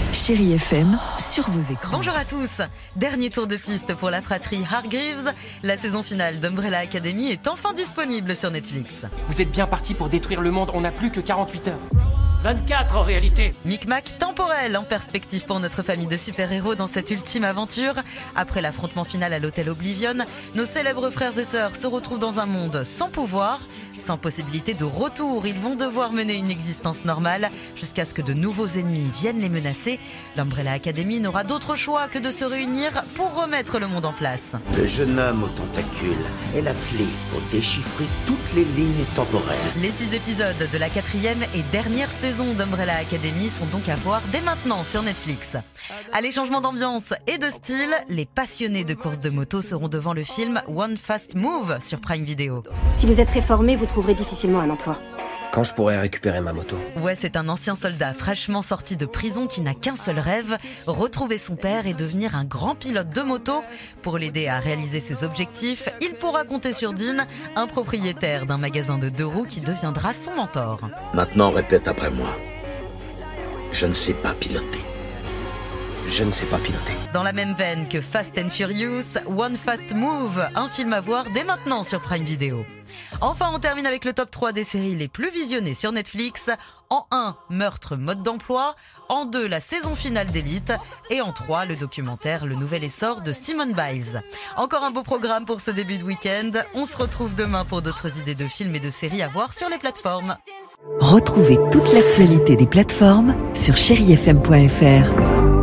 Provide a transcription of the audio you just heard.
Chérie FM, sur vos écrans. Bonjour à tous. Dernier tour de piste pour la fratrie Hargreaves. La saison finale d'Umbrella Academy est enfin disponible sur Netflix. Vous êtes bien parti pour détruire le monde, on n'a plus que 48 heures. 24 en réalité. Micmac temporel en perspective pour notre famille de super-héros dans cette ultime aventure. Après l'affrontement final à l'hôtel Oblivion, nos célèbres frères et sœurs se retrouvent dans un monde sans pouvoir, sans possibilité de retour. Ils vont devoir mener une existence normale jusqu'à ce que de nouveaux ennemis viennent les menacer. L'Umbrella Academy n'aura d'autre choix que de se réunir pour remettre le monde en place. Le jeune homme aux tentacules est la clé pour déchiffrer toutes les lignes temporelles. Les 6 épisodes de la 4e et dernière saison d'Umbrella Academy sont donc à voir dès maintenant sur Netflix. Allez, changement d'ambiance et de style, les passionnés de courses de moto seront devant le film One Fast Move sur Prime Video. Si vous êtes réformé, vous trouverez difficilement un emploi. Quand je pourrais récupérer ma moto? Ouais, c'est un ancien soldat fraîchement sorti de prison qui n'a qu'un seul rêve, retrouver son père et devenir un grand pilote de moto. Pour l'aider à réaliser ses objectifs, il pourra compter sur Dean, un propriétaire d'un magasin de 2 roues qui deviendra son mentor. Maintenant, répète après moi. Je ne sais pas piloter. Je ne sais pas piloter. Dans la même veine que Fast and Furious, One Fast Move, un film à voir dès maintenant sur Prime Video. Enfin, on termine avec le top 3 des séries les plus visionnées sur Netflix. En 1, Meurtre mode d'emploi. En 2, la saison finale d'Élite. Et en 3, le documentaire Le nouvel essor de Simone Biles. Encore un beau programme pour ce début de week-end. On se retrouve demain pour d'autres idées de films et de séries à voir sur les plateformes. Retrouvez toute l'actualité des plateformes sur chérifm.fr.